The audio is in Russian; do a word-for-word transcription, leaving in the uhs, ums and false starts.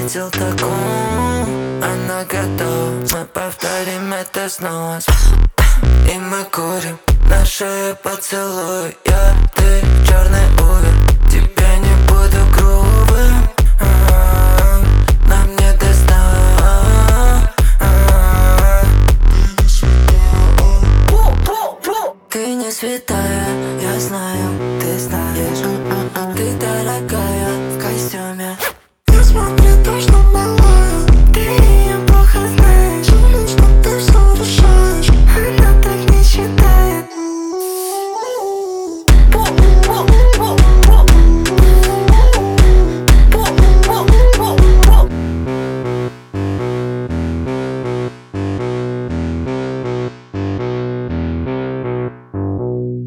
видел такую. Она готова, мы повторим это снова. И мы курим, на шее поцелуй. Я, ты, черный увер, тебя не буду грубым. А-а-а, нам не достать. Ты не святая, я знаю, ты знаешь. Ты дорогая.